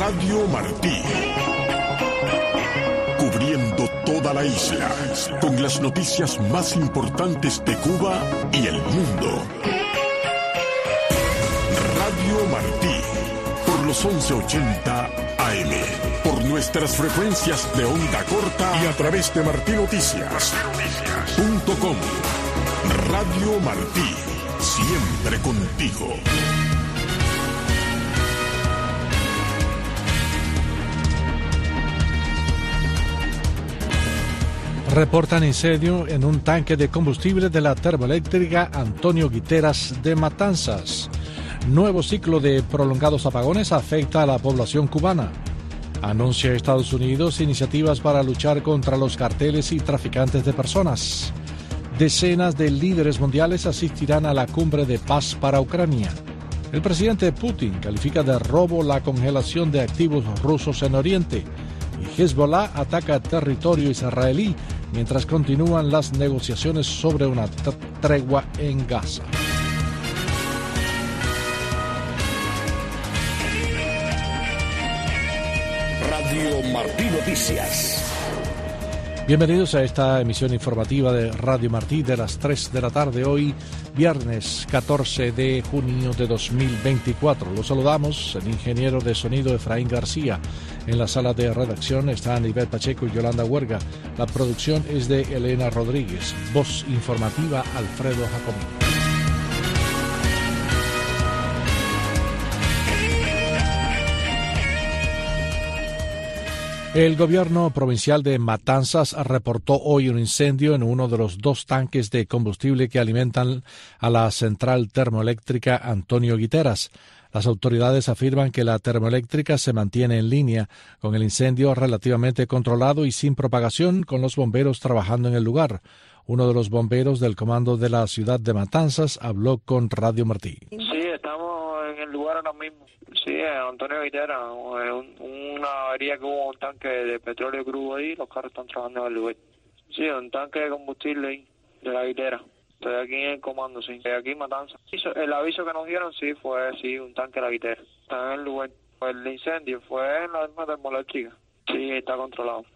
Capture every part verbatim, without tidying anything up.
Radio Martí. Cubriendo toda la isla, con las noticias más importantes de Cuba y el mundo. Radio Martí, por los once ochenta A M, por nuestras frecuencias de onda corta y a través de martinoticias punto com. Radio Martí, siempre contigo. Reportan incendio en un tanque de combustible de la termoeléctrica Antonio Guiteras de Matanzas. Nuevo ciclo de prolongados apagones afecta a la población cubana. Anuncia Estados Unidos iniciativas para luchar contra los carteles y traficantes de personas. Decenas de líderes mundiales asistirán a la cumbre de paz para Ucrania. El presidente Putin califica de robo la congelación de activos rusos en Oriente. Y Hezbollah ataca territorio israelí mientras continúan las negociaciones sobre una tregua en Gaza. Radio Martí Noticias. Bienvenidos a esta emisión informativa de Radio Martí de las tres de la tarde, hoy viernes catorce de junio de dos mil veinticuatro. Los saludamos, el ingeniero de sonido Efraín García. En la sala de redacción están Ivette Pacheco y Yolanda Huerga. La producción es de Elena Rodríguez. Voz informativa Alfredo Jacomini. El gobierno provincial de Matanzas reportó hoy un incendio en uno de los dos tanques de combustible que alimentan a la central termoeléctrica Antonio Guiteras. Las autoridades afirman que la termoeléctrica se mantiene en línea, con el incendio relativamente controlado y sin propagación, con los bomberos trabajando en el lugar. Uno de los bomberos del comando de la ciudad de Matanzas habló con Radio Martí. Sí, estamos en el lugar ahora mismo. Sí, Antonio Guiteras, un, una avería que hubo un tanque de petróleo crudo ahí, los carros están trabajando en el lugar. Sí, un tanque de combustible ahí, de la Guitera. Estoy aquí en el comando, sí. Aquí en Matanzas. El aviso que nos dieron, sí, fue, sí, un tanque de la Guitera. Está en el lugar. El incendio fue en la misma termoeléctrica. Sí, está controlado.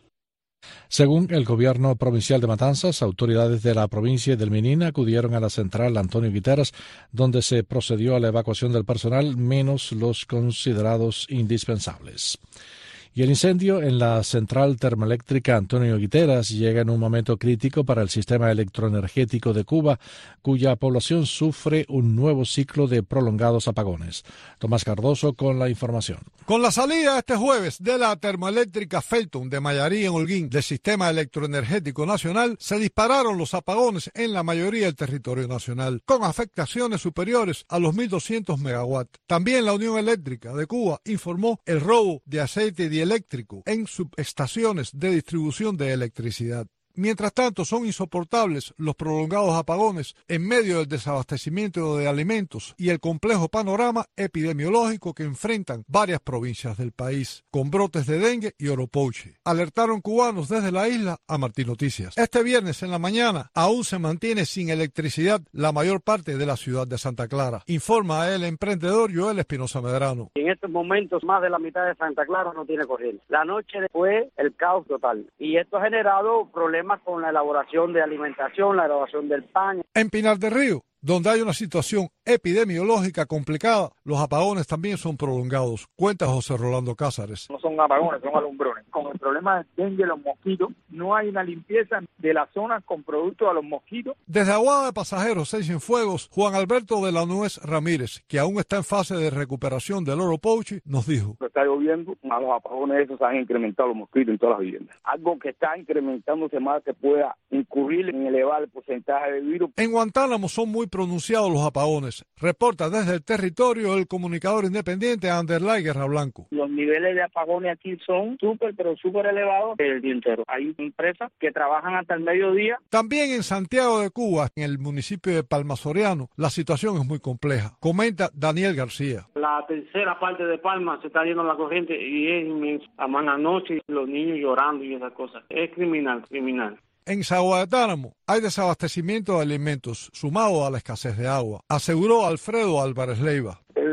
Según el gobierno provincial de Matanzas, autoridades de la provincia y del Menín acudieron a la central Antonio Guiteras, donde se procedió a la evacuación del personal, menos los considerados indispensables. Y el incendio en la central termoeléctrica Antonio Guiteras llega en un momento crítico para el sistema electroenergético de Cuba, cuya población sufre un nuevo ciclo de prolongados apagones. Tomás Cardoso con la información. Con la salida este jueves de la termoeléctrica Felton de Mayarí en Holguín del sistema electroenergético nacional, se dispararon los apagones en la mayoría del territorio nacional, con afectaciones superiores a los mil doscientos megawatts. También la Unión Eléctrica de Cuba informó el robo de aceite eléctrico en subestaciones de distribución de electricidad. Mientras tanto, son insoportables los prolongados apagones en medio del desabastecimiento de alimentos y el complejo panorama epidemiológico que enfrentan varias provincias del país, con brotes de dengue y oropouche. Alertaron cubanos desde la isla a Martí Noticias. Este viernes en la mañana aún se mantiene sin electricidad la mayor parte de la ciudad de Santa Clara, informa el emprendedor Joel Espinosa Medrano. En estos momentos más de la mitad de Santa Clara no tiene corriente. La noche fue el caos total y esto ha generado problemas con la elaboración de alimentación, la elaboración del pan. En Pinar del Río, donde hay una situación epidemiológica complicada, los apagones también son prolongados, cuenta José Rolando Cázares. No son apagones, son alumbrones. Con el problema del dengue, los mosquitos, no hay una limpieza de la zona con productos a los mosquitos. Desde Aguada de Pasajeros, Seis Cienfuegos, Juan Alberto de la Nuez Ramírez, que aún está en fase de recuperación del oropouche, nos dijo. Está lloviendo, a los apagones esos han incrementado los mosquitos en todas las viviendas. Algo que está incrementándose más que pueda incurrir en elevar el porcentaje de virus. En Guantánamo son muy pronunciados los apagones. Reporta desde el territorio el comunicador independiente Anderlay Guerra Blanco. Los niveles de apagones aquí son súper, pero súper elevados el día entero. Hay empresas que trabajan hasta el mediodía. También en Santiago de Cuba, en el municipio de Palma Soriano, la situación es muy compleja. Comenta Daniel García. La tercera parte de Palma se está yendo la corriente y es inmenso. A mala noche, los niños llorando y esas cosas. Es criminal, criminal. En Zaguatánamo hay desabastecimiento de alimentos, sumado a la escasez de agua, aseguró Alfredo Álvarez Leiva. El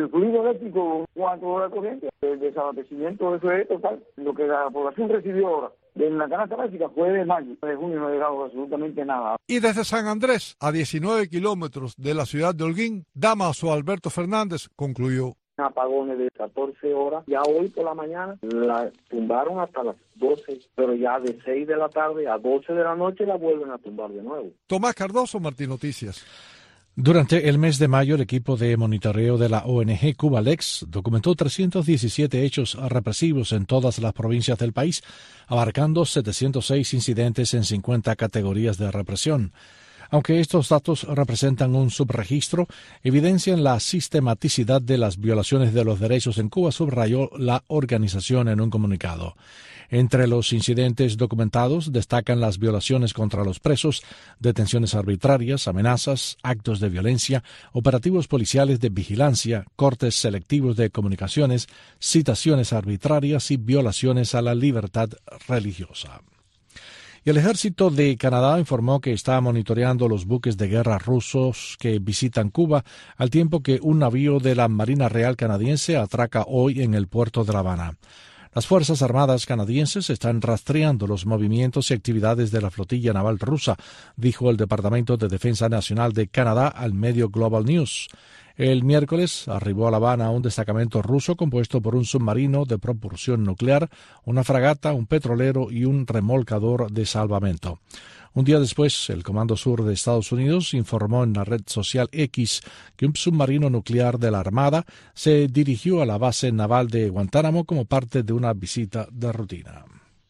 el fluido eléctrico, cuatro horas de corriente, el desabastecimiento, eso es total. Lo que la población recibió ahora en la canasta básica fue de mayo, de junio no ha llegado absolutamente nada. Y desde San Andrés, a diecinueve kilómetros de la ciudad de Holguín, Damaso Alberto Fernández concluyó. Apagones de catorce horas, ya hoy por la mañana la tumbaron hasta las doce, pero ya de seis de la tarde a doce de la noche la vuelven a tumbar de nuevo. Tomás Cardoso, Martín Noticias. Durante el mes de mayo, el equipo de monitoreo de la O N G Cubalex documentó trescientos diecisiete hechos represivos en todas las provincias del país, abarcando setecientos seis incidentes en cincuenta categorías de represión. Aunque estos datos representan un subregistro, evidencian la sistematicidad de las violaciones de los derechos en Cuba, subrayó la organización en un comunicado. Entre los incidentes documentados destacan las violaciones contra los presos, detenciones arbitrarias, amenazas, actos de violencia, operativos policiales de vigilancia, cortes selectivos de comunicaciones, citaciones arbitrarias y violaciones a la libertad religiosa. Y el ejército de Canadá informó que está monitoreando los buques de guerra rusos que visitan Cuba, al tiempo que un navío de la Marina Real canadiense atraca hoy en el puerto de La Habana. Las Fuerzas Armadas canadienses están rastreando los movimientos y actividades de la flotilla naval rusa, dijo el Departamento de Defensa Nacional de Canadá al medio Global News. El miércoles arribó a La Habana un destacamento ruso compuesto por un submarino de propulsión nuclear, una fragata, un petrolero y un remolcador de salvamento. Un día después, el Comando Sur de Estados Unidos informó en la red social X que un submarino nuclear de la Armada se dirigió a la base naval de Guantánamo como parte de una visita de rutina.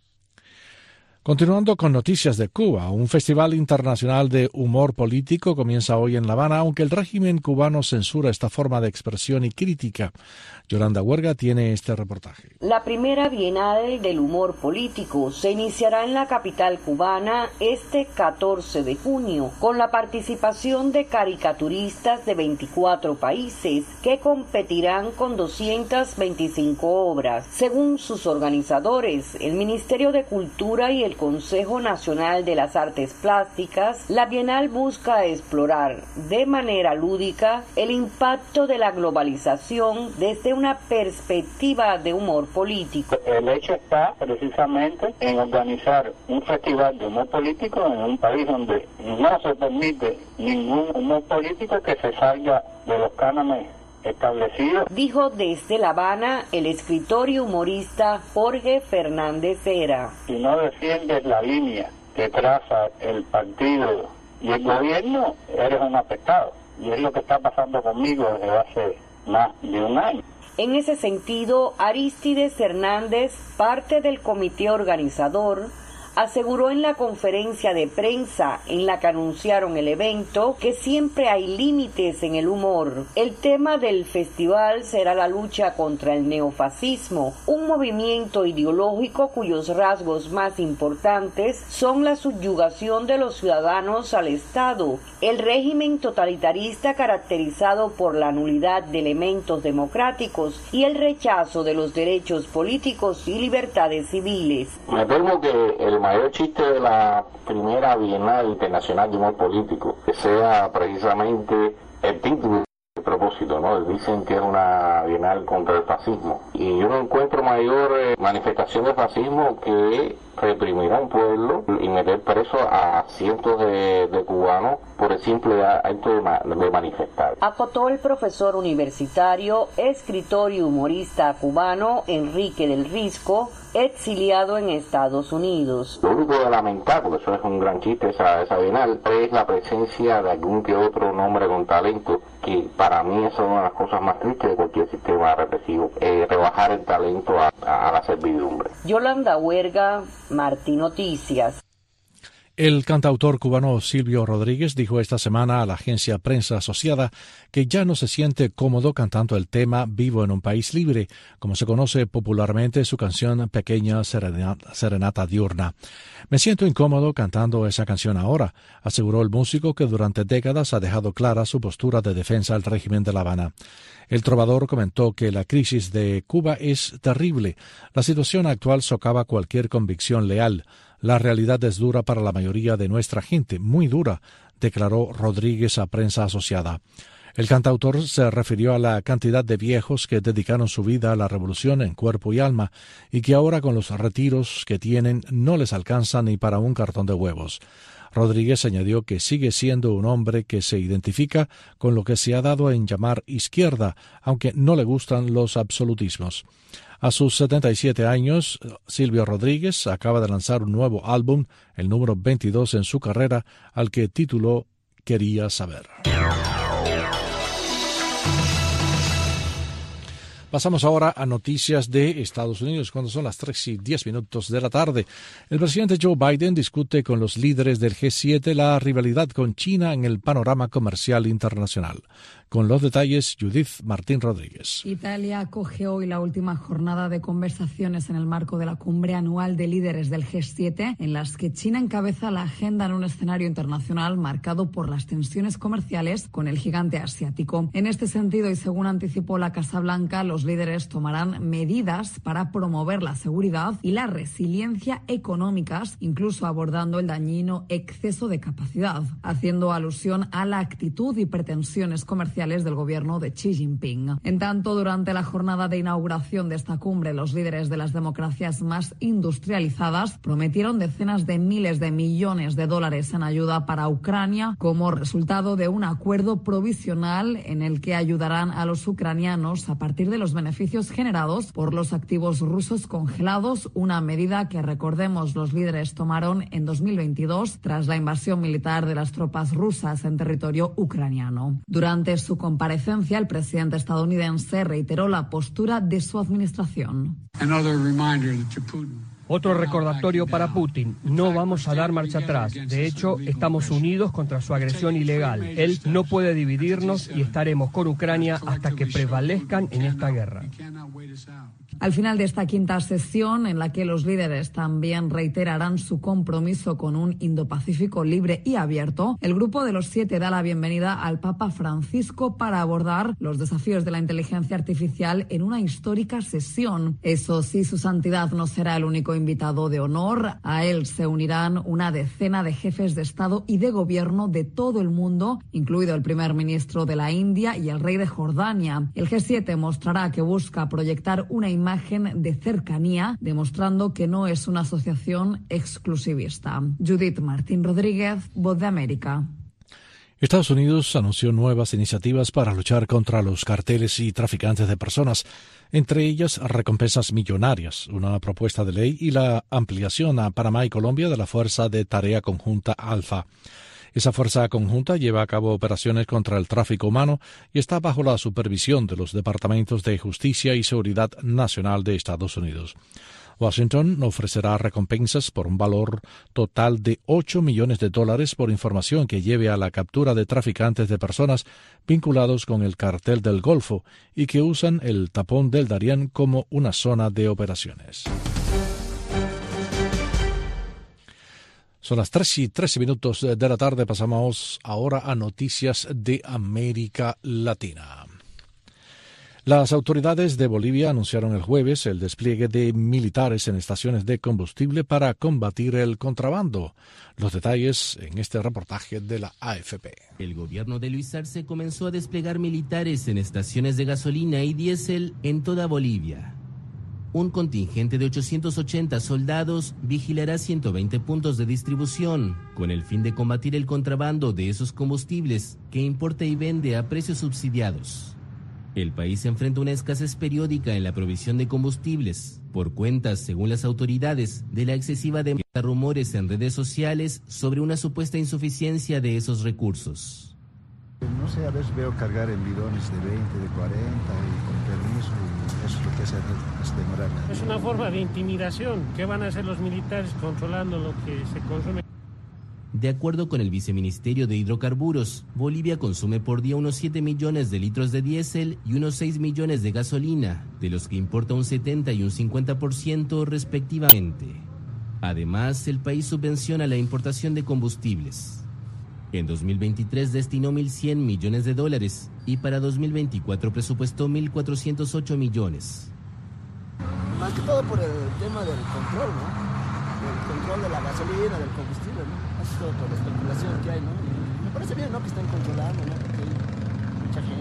Continuando con noticias de Cuba, un festival internacional de humor político comienza hoy en La Habana, aunque el régimen cubano censura esta forma de expresión y crítica. Yolanda Huerga tiene este reportaje. La primera Bienal del Humor Político se iniciará en la capital cubana este catorce de junio, con la participación de caricaturistas de veinticuatro países que competirán con doscientas veinticinco obras. Según sus organizadores, el Ministerio de Cultura y el Consejo Nacional de las Artes Plásticas, la Bienal busca explorar de manera lúdica el impacto de la globalización desde una perspectiva de humor político. El hecho está precisamente en organizar un festival de humor político en un país donde no se permite ningún humor político que se salga de los cánones establecido. Dijo desde La Habana el escritor y humorista Jorge Fernández Vera. Si no defiendes la línea que traza el partido y el gobierno, eres un afectado. Y es lo que está pasando conmigo desde hace más de un año. En ese sentido, Arístides Hernández, parte del comité organizador, aseguró en la conferencia de prensa en la que anunciaron el evento que siempre hay límites en el humor. El tema del festival será la lucha contra el neofascismo, un movimiento ideológico cuyos rasgos más importantes son la subyugación de los ciudadanos al Estado, el régimen totalitarista caracterizado por la nulidad de elementos democráticos y el rechazo de los derechos políticos y libertades civiles. Me temo que el mayor chiste de la primera Bienal Internacional de Humor Político que sea precisamente el título, el propósito, ¿no? Dicen que es una Bienal contra el fascismo y yo no encuentro mayor eh, manifestación de fascismo que reprimir a un pueblo y meter preso a cientos de, de cubanos por el simple acto de, ma de manifestar. Acotó el profesor universitario, escritor y humorista cubano Enrique del Risco, exiliado en Estados Unidos. Lo único de lamentar, porque eso es un gran chiste esa, esa Bienal, es la presencia de algún que otro nombre con talento, que para mí es una de las cosas más tristes de cualquier sistema represivo, eh, rebajar el talento a, a, a la servidumbre. Yolanda Huerga, Martín Noticias. El cantautor cubano Silvio Rodríguez dijo esta semana a la agencia Prensa Asociada que ya no se siente cómodo cantando el tema Vivo en un País Libre, como se conoce popularmente su canción Pequeña Serenata, Serenata Diurna. Me siento incómodo cantando esa canción ahora, aseguró el músico que durante décadas ha dejado clara su postura de defensa del régimen de La Habana. El trovador comentó que la crisis de Cuba es terrible. La situación actual socava cualquier convicción leal. La realidad es dura para la mayoría de nuestra gente, muy dura, declaró Rodríguez a Prensa Asociada. El cantautor se refirió a la cantidad de viejos que dedicaron su vida a la revolución en cuerpo y alma y que ahora con los retiros que tienen no les alcanza ni para un cartón de huevos. Rodríguez añadió que sigue siendo un hombre que se identifica con lo que se ha dado en llamar izquierda, aunque no le gustan los absolutismos. A sus setenta y siete años, Silvio Rodríguez acaba de lanzar un nuevo álbum, el número veintidós en su carrera, al que tituló Quería saber. Pasamos ahora a noticias de Estados Unidos, cuando son las tres y diez minutos de la tarde. El presidente Joe Biden discute con los líderes del G siete la rivalidad con China en el panorama comercial internacional. Con los detalles, Judith Martín Rodríguez. Italia acoge hoy la última jornada de conversaciones en el marco de la cumbre anual de líderes del G siete, en las que China encabeza la agenda en un escenario internacional marcado por las tensiones comerciales con el gigante asiático. En este sentido, y según anticipó la Casa Blanca, los líderes tomarán medidas para promover la seguridad y la resiliencia económicas, incluso abordando el dañino exceso de capacidad, haciendo alusión a la actitud y pretensiones comerciales del gobierno de Xi Jinping. En tanto, durante la jornada de inauguración de esta cumbre, los líderes de las democracias más industrializadas prometieron decenas de miles de millones de dólares en ayuda para Ucrania como resultado de un acuerdo provisional en el que ayudarán a los ucranianos a partir de los beneficios generados por los activos rusos congelados, una medida que, recordemos, los líderes tomaron en dos mil veintidós tras la invasión militar de las tropas rusas en territorio ucraniano. Durante su comparecencia, el presidente estadounidense reiteró la postura de su administración. Otro recordatorio para Putin: no vamos a dar marcha atrás. De hecho, estamos unidos contra su agresión ilegal. Él no puede dividirnos y estaremos con Ucrania hasta que prevalezcan en esta guerra. Al final de esta quinta sesión, en la que los líderes también reiterarán su compromiso con un Indo-Pacífico libre y abierto, el grupo de los siete da la bienvenida al Papa Francisco para abordar los desafíos de la inteligencia artificial en una histórica sesión. Eso sí, su santidad no será el único invitado de honor. A él se unirán una decena de jefes de Estado y de Gobierno de todo el mundo, incluido el primer ministro de la India y el rey de Jordania. El G siete mostrará que busca proyectar una imagen imagen de cercanía, demostrando que no es una asociación exclusivista. Judith Martín Rodríguez, Voz de América. Estados Unidos anunció nuevas iniciativas para luchar contra los carteles y traficantes de personas, entre ellas recompensas millonarias, una propuesta de ley y la ampliación a Panamá y Colombia de la Fuerza de Tarea Conjunta Alfa. Esa fuerza conjunta lleva a cabo operaciones contra el tráfico humano y está bajo la supervisión de los Departamentos de Justicia y Seguridad Nacional de Estados Unidos. Washington ofrecerá recompensas por un valor total de ocho millones de dólares por información que lleve a la captura de traficantes de personas vinculados con el cartel del Golfo y que usan el tapón del Darién como una zona de operaciones. Son las tres y trece minutos de la tarde. Pasamos ahora a noticias de América Latina. Las autoridades de Bolivia anunciaron el jueves el despliegue de militares en estaciones de combustible para combatir el contrabando. Los detalles en este reportaje de la A F P. El gobierno de Luis Arce comenzó a desplegar militares en estaciones de gasolina y diésel en toda Bolivia. Un contingente de ochocientos ochenta soldados vigilará ciento veinte puntos de distribución, con el fin de combatir el contrabando de esos combustibles que importa y vende a precios subsidiados. El país enfrenta una escasez periódica en la provisión de combustibles, por cuentas, según las autoridades, de la excesiva demanda. Rumores en redes sociales sobre una supuesta insuficiencia de esos recursos. No sé, a veces veo cargar en bidones de veinte, de cuarenta y con permiso, y eso es lo que hace es demorar. Es una forma de intimidación. ¿Qué van a hacer los militares controlando lo que se consume? De acuerdo con el Viceministerio de Hidrocarburos, Bolivia consume por día unos siete millones de litros de diésel y unos seis millones de gasolina, de los que importa un setenta y un cincuenta por ciento respectivamente. Además, el país subvenciona la importación de combustibles. En dos mil veintitrés destinó mil cien millones de dólares y para dos mil veinticuatro presupuestó mil cuatrocientos ocho millones. Más que todo por el tema del control, ¿no? El control de la gasolina, del combustible, ¿no? Más que todo por la especulación que hay, ¿no? Y me parece bien, ¿no? Que estén controlando, ¿no? Porque hay mucha gente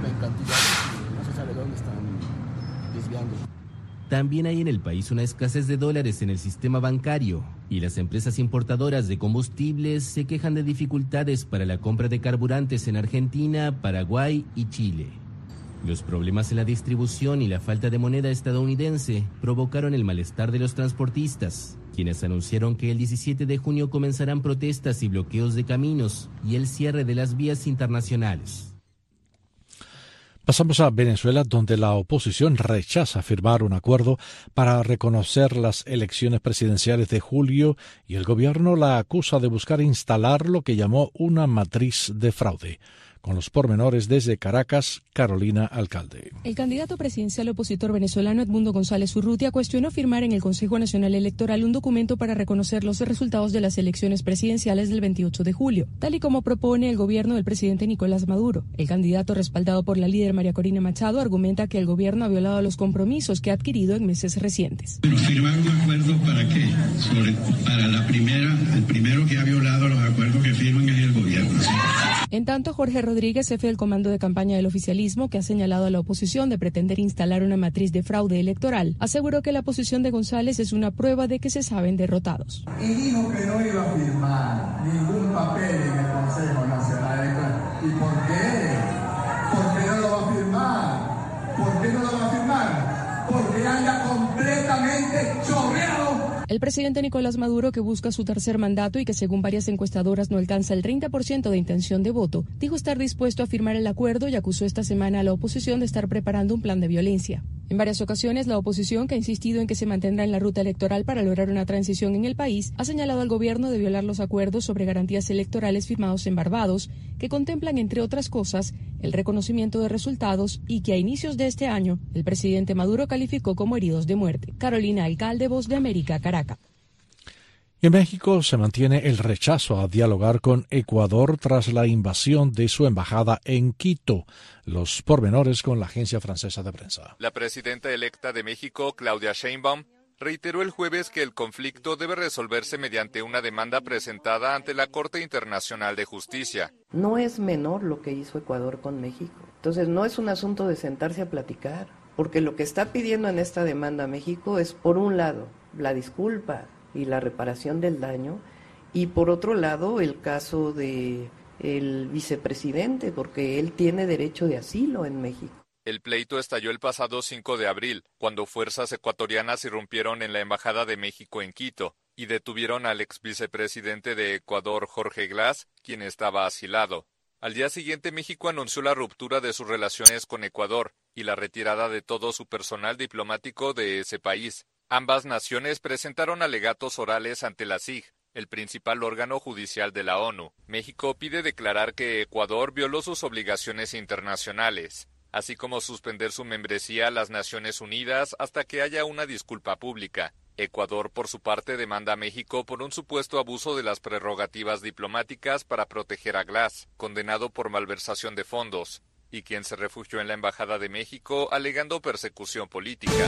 enorme en cantidades y no se sabe dónde están desviando. También hay en el país una escasez de dólares en el sistema bancario y las empresas importadoras de combustibles se quejan de dificultades para la compra de carburantes en Argentina, Paraguay y Chile. Los problemas en la distribución y la falta de moneda estadounidense provocaron el malestar de los transportistas, quienes anunciaron que el diecisiete de junio comenzarán protestas y bloqueos de caminos y el cierre de las vías internacionales. Pasamos a Venezuela, donde la oposición rechaza firmar un acuerdo para reconocer las elecciones presidenciales de julio y el gobierno la acusa de buscar instalar lo que llamó una matriz de fraude. Con los pormenores desde Caracas, Carolina Alcalde. El candidato presidencial opositor venezolano Edmundo González Urrutia cuestionó firmar en el Consejo Nacional Electoral un documento para reconocer los resultados de las elecciones presidenciales del veintiocho de julio, tal y como propone el gobierno del presidente Nicolás Maduro. El candidato, respaldado por la líder María Corina Machado, argumenta que el gobierno ha violado los compromisos que ha adquirido en meses recientes. Pero firmar un acuerdo ¿para qué? Sobre, para la primera, el primero que ha violado los acuerdos que firman es el gobierno. En tanto, Jorge Rodríguez, jefe del comando de campaña del oficialismo, que ha señalado a la oposición de pretender instalar una matriz de fraude electoral, aseguró que la posición de González es una prueba de que se saben derrotados. Y dijo que no iba a firmar ningún papel en el Consejo Nacional Electoral. ¿Y por qué? ¿Por qué no lo va a firmar? ¿Por qué no lo va a firmar? Porque anda completamente chorreado. El presidente Nicolás Maduro, que busca su tercer mandato y que según varias encuestadoras no alcanza el treinta por ciento de intención de voto, dijo estar dispuesto a firmar el acuerdo y acusó esta semana a la oposición de estar preparando un plan de violencia. En varias ocasiones, la oposición, que ha insistido en que se mantendrá en la ruta electoral para lograr una transición en el país, ha señalado al gobierno de violar los acuerdos sobre garantías electorales firmados en Barbados, que contemplan, entre otras cosas, el reconocimiento de resultados y que a inicios de este año el presidente Maduro calificó como heridos de muerte. Carolina Alcalde, Voz de América, Caracas. En México se mantiene el rechazo a dialogar con Ecuador tras la invasión de su embajada en Quito. Los pormenores con la agencia francesa de prensa. La presidenta electa de México, Claudia Sheinbaum, reiteró el jueves que el conflicto debe resolverse mediante una demanda presentada ante la Corte Internacional de Justicia. No es menor lo que hizo Ecuador con México. Entonces no es un asunto de sentarse a platicar, porque lo que está pidiendo en esta demanda México es, por un lado, la disculpa y la reparación del daño, y por otro lado el caso de el vicepresidente, porque él tiene derecho de asilo en México. El pleito estalló el pasado cinco de abril, cuando fuerzas ecuatorianas irrumpieron en la Embajada de México en Quito y detuvieron al ex vicepresidente de Ecuador, Jorge Glass, quien estaba asilado. Al día siguiente, México anunció la ruptura de sus relaciones con Ecuador y la retirada de todo su personal diplomático de ese país. Ambas naciones presentaron alegatos orales ante la C I G, el principal órgano judicial de la ONU. México pide declarar que Ecuador violó sus obligaciones internacionales, así como suspender su membresía a las Naciones Unidas hasta que haya una disculpa pública. Ecuador, por su parte, demanda a México por un supuesto abuso de las prerrogativas diplomáticas para proteger a Glass, condenado por malversación de fondos, y quien se refugió en la Embajada de México alegando persecución política.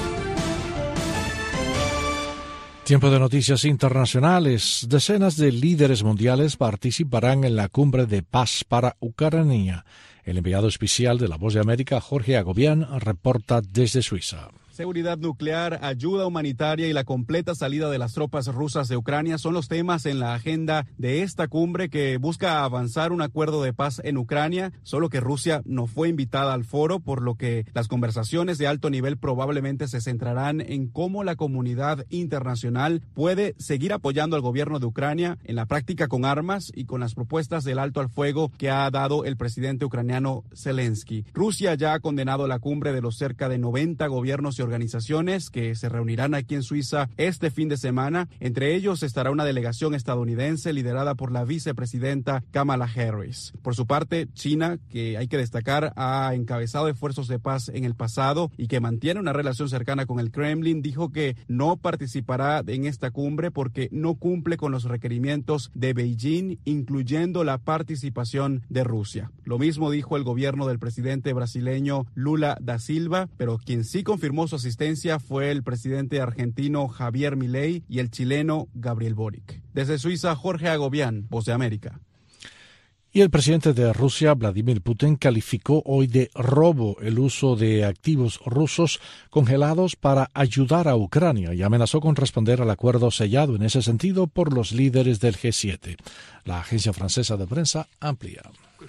Tiempo de noticias internacionales. Decenas de líderes mundiales participarán en la cumbre de paz para Ucrania. El enviado especial de La Voz de América, Jorge Agobián, reporta desde Suiza. Seguridad nuclear, ayuda humanitaria y la completa salida de las tropas rusas de Ucrania son los temas en la agenda de esta cumbre que busca avanzar un acuerdo de paz en Ucrania, solo que Rusia no fue invitada al foro, por lo que las conversaciones de alto nivel probablemente se centrarán en cómo la comunidad internacional puede seguir apoyando al gobierno de Ucrania en la práctica con armas y con las propuestas del alto al fuego que ha dado el presidente ucraniano Zelensky. Rusia ya ha condenado la cumbre de los cerca de noventa gobiernos y organizaciones que se reunirán aquí en Suiza este fin de semana. Entre ellos estará una delegación estadounidense liderada por la vicepresidenta Kamala Harris. Por su parte, China, que hay que destacar, ha encabezado esfuerzos de paz en el pasado y que mantiene una relación cercana con el Kremlin, dijo que no participará en esta cumbre porque no cumple con los requerimientos de Beijing, incluyendo la participación de Rusia. Lo mismo dijo el gobierno del presidente brasileño Lula da Silva, pero quien sí confirmó su asistencia fue el presidente argentino Javier Milei y el chileno Gabriel Boric. Desde Suiza, Jorge Agobián, Voz de América. Y el presidente de Rusia, Vladimir Putin, calificó hoy de robo el uso de activos rusos congelados para ayudar a Ucrania y amenazó con responder al acuerdo sellado en ese sentido por los líderes del G siete. La agencia francesa de prensa amplía.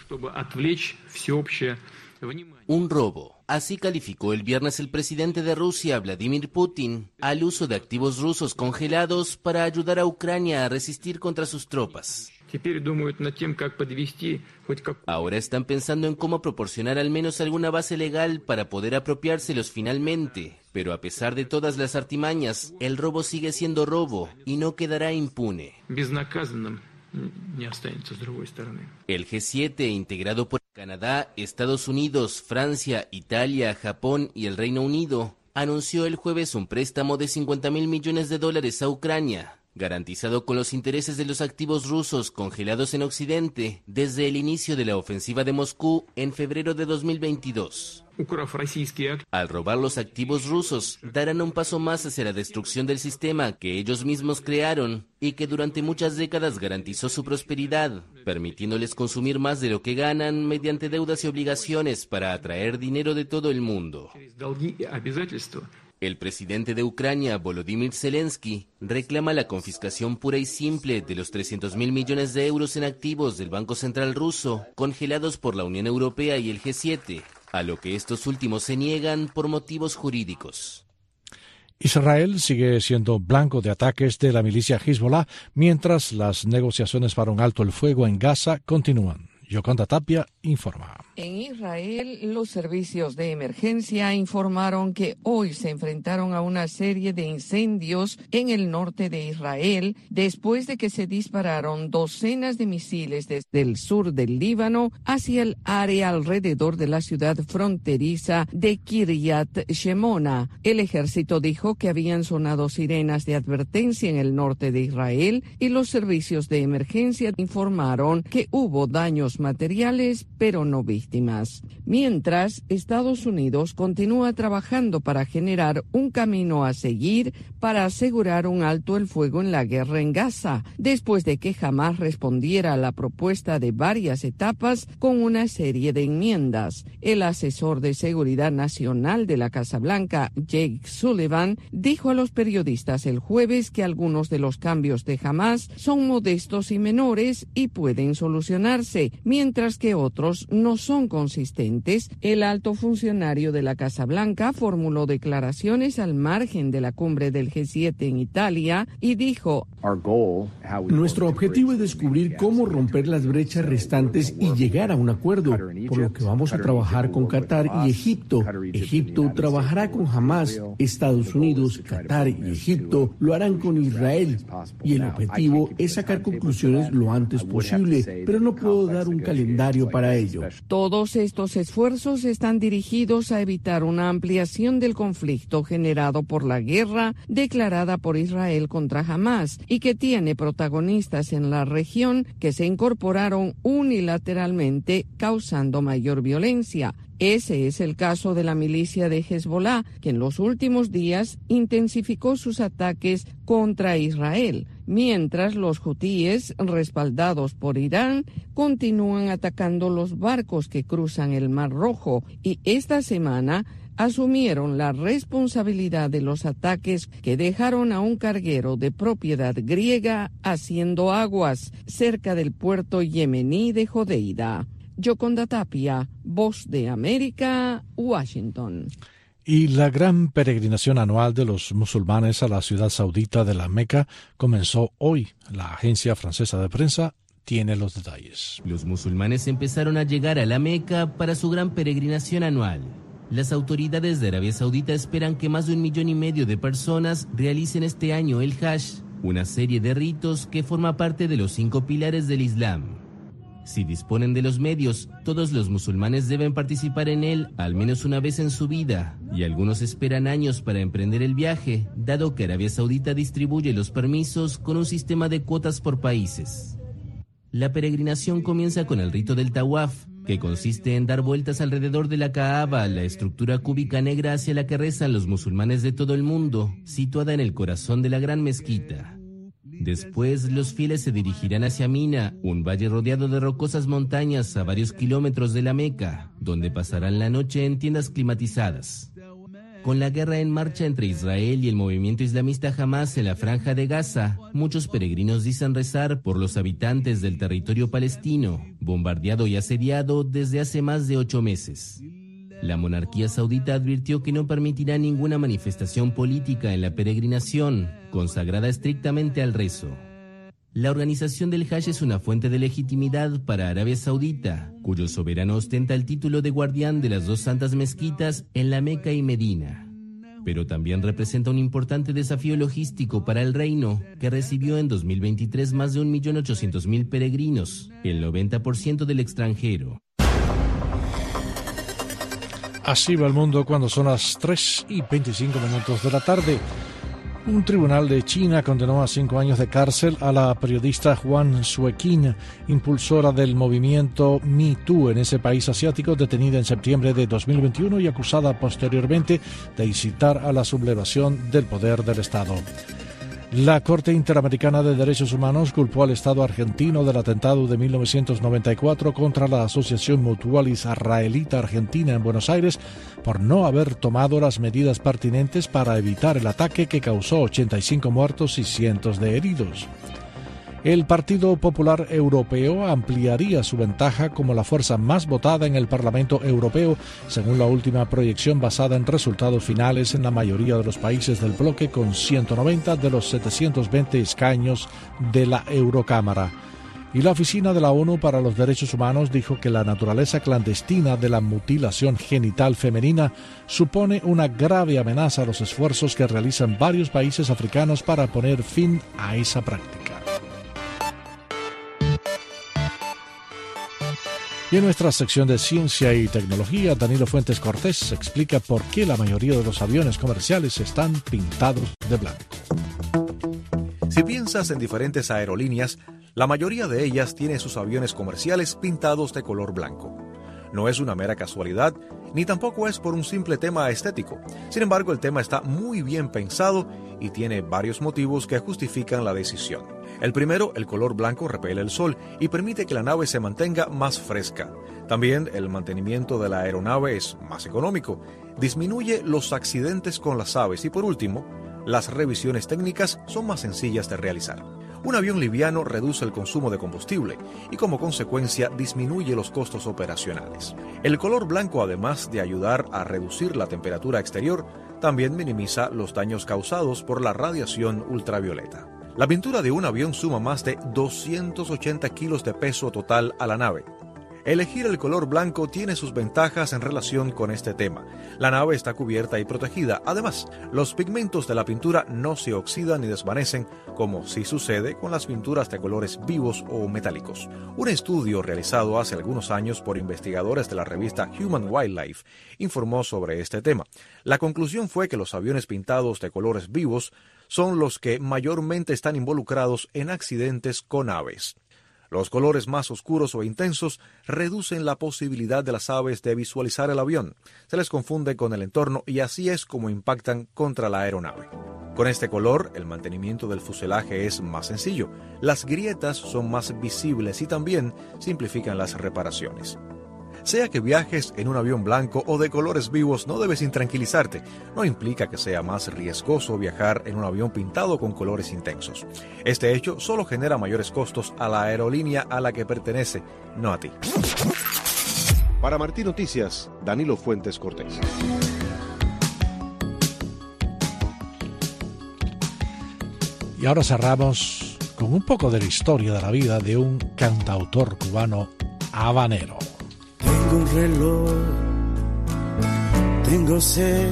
Un robo. Así calificó el viernes el presidente de Rusia, Vladimir Putin, al uso de activos rusos congelados para ayudar a Ucrania a resistir contra sus tropas. Ahora están pensando en cómo proporcionar al menos alguna base legal para poder apropiárselos finalmente. Pero a pesar de todas las artimañas, el robo sigue siendo robo y no quedará impune. El G siete, integrado por Canadá, Estados Unidos, Francia, Italia, Japón y el Reino Unido, anunció el jueves un préstamo de cincuenta mil millones de dólares a Ucrania, garantizado con los intereses de los activos rusos congelados en Occidente desde el inicio de la ofensiva de Moscú en febrero de dos mil veintidós. Al robar los activos rusos, darán un paso más hacia la destrucción del sistema que ellos mismos crearon y que durante muchas décadas garantizó su prosperidad, permitiéndoles consumir más de lo que ganan mediante deudas y obligaciones para atraer dinero de todo el mundo. El presidente de Ucrania, Volodymyr Zelensky, reclama la confiscación pura y simple de los trescientos mil millones de euros en activos del Banco Central ruso, congelados por la Unión Europea y el G siete, a lo que estos últimos se niegan por motivos jurídicos. Israel sigue siendo blanco de ataques de la milicia Hezbollah, mientras las negociaciones para un alto el fuego en Gaza continúan. Yoconda Tapia informa. En Israel, los servicios de emergencia informaron que hoy se enfrentaron a una serie de incendios en el norte de Israel después de que se dispararon docenas de misiles desde el sur del Líbano hacia el área alrededor de la ciudad fronteriza de Kiryat Shemona. El ejército dijo que habían sonado sirenas de advertencia en el norte de Israel y los servicios de emergencia informaron que hubo daños materiales, pero no víctimas. Mientras, Estados Unidos continúa trabajando para generar un camino a seguir para asegurar un alto el fuego en la guerra en Gaza, después de que Hamás respondiera a la propuesta de varias etapas con una serie de enmiendas. El asesor de Seguridad Nacional de la Casa Blanca, Jake Sullivan, dijo a los periodistas el jueves que algunos de los cambios de Hamás son modestos y menores y pueden solucionarse, mientras que otros no son consistentes. El alto funcionario de la Casa Blanca formuló declaraciones al margen de la cumbre del G siete en Italia y dijo: nuestro objetivo es descubrir cómo romper las brechas restantes y llegar a un acuerdo, por lo que vamos a trabajar con Qatar y Egipto. Egipto trabajará con Hamás, Estados Unidos, Qatar y Egipto lo harán con Israel, y el objetivo es sacar conclusiones lo antes posible, pero no puedo dar un calendario para ello. Todos estos esfuerzos están dirigidos a evitar una ampliación del conflicto generado por la guerra declarada por Israel contra Hamás y que tiene protagonistas en la región que se incorporaron unilateralmente, causando mayor violencia. Ese es el caso de la milicia de Hezbollah, que en los últimos días intensificó sus ataques contra Israel, mientras los hutíes, respaldados por Irán, continúan atacando los barcos que cruzan el Mar Rojo y esta semana asumieron la responsabilidad de los ataques que dejaron a un carguero de propiedad griega haciendo aguas cerca del puerto yemení de Jodeida. Yoconda Tapia, Voz de América, Washington. Y la gran peregrinación anual de los musulmanes a la ciudad saudita de la Meca comenzó hoy. La agencia francesa de prensa tiene los detalles. Los musulmanes empezaron a llegar a la Meca para su gran peregrinación anual. Las autoridades de Arabia Saudita esperan que más de un millón y medio de personas realicen este año el Hajj, una serie de ritos que forma parte de los cinco pilares del Islam. Si disponen de los medios, todos los musulmanes deben participar en él al menos una vez en su vida, y algunos esperan años para emprender el viaje, dado que Arabia Saudita distribuye los permisos con un sistema de cuotas por países. La peregrinación comienza con el rito del tawaf, que consiste en dar vueltas alrededor de la Kaaba, la estructura cúbica negra hacia la que rezan los musulmanes de todo el mundo, situada en el corazón de la gran mezquita. Después, los fieles se dirigirán hacia Mina, un valle rodeado de rocosas montañas a varios kilómetros de la Meca, donde pasarán la noche en tiendas climatizadas. Con la guerra en marcha entre Israel y el movimiento islamista Hamas en la Franja de Gaza, muchos peregrinos dicen rezar por los habitantes del territorio palestino, bombardeado y asediado desde hace más de ocho meses. La monarquía saudita advirtió que no permitirá ninguna manifestación política en la peregrinación, consagrada estrictamente al rezo. La organización del Hajj es una fuente de legitimidad para Arabia Saudita, cuyo soberano ostenta el título de guardián de las dos santas mezquitas en la Meca y Medina. Pero también representa un importante desafío logístico para el reino, que recibió en dos mil veintitrés más de un millón ochocientos mil peregrinos, el noventa por ciento del extranjero. Así va el mundo cuando son las tres y veinticinco minutos de la tarde. Un tribunal de China condenó a cinco años de cárcel a la periodista Wang Sueqin, impulsora del movimiento Me Too en ese país asiático, detenida en septiembre de dos mil veintiuno y acusada posteriormente de incitar a la sublevación del poder del Estado. La Corte Interamericana de Derechos Humanos culpó al Estado argentino del atentado de mil novecientos noventa y cuatro contra la Asociación Mutual Israelita Argentina en Buenos Aires por no haber tomado las medidas pertinentes para evitar el ataque que causó ochenta y cinco muertos y cientos de heridos. El Partido Popular Europeo ampliaría su ventaja como la fuerza más votada en el Parlamento Europeo, según la última proyección basada en resultados finales en la mayoría de los países del bloque, con ciento noventa de los setecientos veinte escaños de la Eurocámara. Y la Oficina de la ONU para los Derechos Humanos dijo que la naturaleza clandestina de la mutilación genital femenina supone una grave amenaza a los esfuerzos que realizan varios países africanos para poner fin a esa práctica. Y en nuestra sección de Ciencia y Tecnología, Danilo Fuentes Cortés explica por qué la mayoría de los aviones comerciales están pintados de blanco. Si piensas en diferentes aerolíneas, la mayoría de ellas tiene sus aviones comerciales pintados de color blanco. No es una mera casualidad, ni tampoco es por un simple tema estético. Sin embargo, el tema está muy bien pensado y tiene varios motivos que justifican la decisión. El primero, el color blanco repele el sol y permite que la nave se mantenga más fresca. También el mantenimiento de la aeronave es más económico, disminuye los accidentes con las aves y por último, las revisiones técnicas son más sencillas de realizar. Un avión liviano reduce el consumo de combustible y como consecuencia disminuye los costos operacionales. El color blanco, además de ayudar a reducir la temperatura exterior, también minimiza los daños causados por la radiación ultravioleta. La pintura de un avión suma más de doscientos ochenta kilos de peso total a la nave. Elegir el color blanco tiene sus ventajas en relación con este tema. La nave está cubierta y protegida. Además, los pigmentos de la pintura no se oxidan ni desvanecen, como sí sucede con las pinturas de colores vivos o metálicos. Un estudio realizado hace algunos años por investigadores de la revista Human Wildlife informó sobre este tema. La conclusión fue que los aviones pintados de colores vivos son los que mayormente están involucrados en accidentes con aves. Los colores más oscuros o intensos reducen la posibilidad de las aves de visualizar el avión. Se les confunde con el entorno y así es como impactan contra la aeronave. Con este color, el mantenimiento del fuselaje es más sencillo. Las grietas son más visibles y también simplifican las reparaciones. Sea que viajes en un avión blanco o de colores vivos, no debes intranquilizarte. No implica que sea más riesgoso viajar en un avión pintado con colores intensos. Este hecho solo genera mayores costos a la aerolínea a la que pertenece, no a ti. Para Martín Noticias, Danilo Fuentes Cortés. Y ahora cerramos con un poco de la historia de la vida de un cantautor cubano habanero. Tengo un reloj, tengo sed,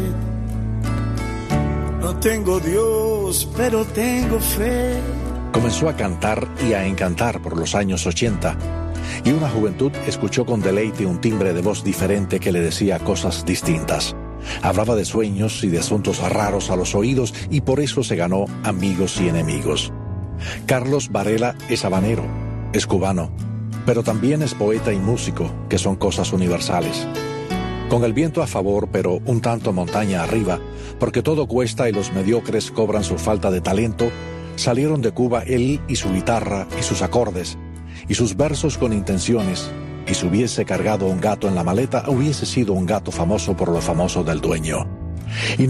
no tengo Dios, pero tengo fe. Comenzó a cantar y a encantar por los años ochenta, y una juventud escuchó con deleite un timbre de voz diferente que le decía cosas distintas. Hablaba de sueños y de asuntos raros a los oídos y por eso se ganó amigos y enemigos. Carlos Varela es habanero, es cubano, pero también es poeta y músico, que son cosas universales. Con el viento a favor, pero un tanto montaña arriba, porque todo cuesta y los mediocres cobran su falta de talento, Salieron de Cuba él y su guitarra y sus acordes, y sus versos con intenciones, y si hubiese cargado un gato en la maleta, hubiese sido un gato famoso por lo famoso del dueño. Y